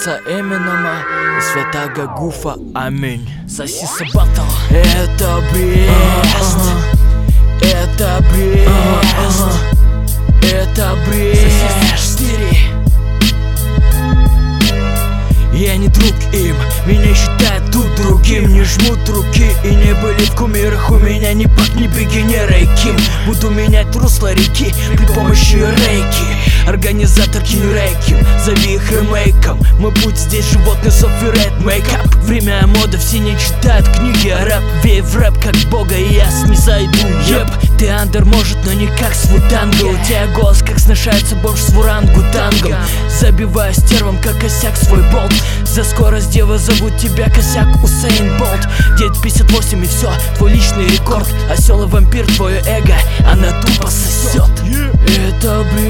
отца Эминема и святаго Гуфа, аминь. Сосиса Баттл. Это Брест, это Брест, это Брест. Я не друг им, меня считают тут другим. Не жмут руки и не были в кумирах. У меня ни пак, ни бигинера и Ким. Буду менять русло реки при помощи рейки. Организатор Кинрейки, зови их ремейком. Мой путь здесь животный софтверейт мейкап. Время моды, все не читают книги, а рэп веет в рэп как бога, и я снизойду. Еп, ты андер может, но не как свой танго. У тебя голос как сношается бомж с вурангутангом. Забиваю стервом как косяк свой болт. За скорость девы зовут тебя косяк Усейн Болт. 9:58 и все, твой личный рекорд. Осел и вампир, твое эго, она тупо сосет. Это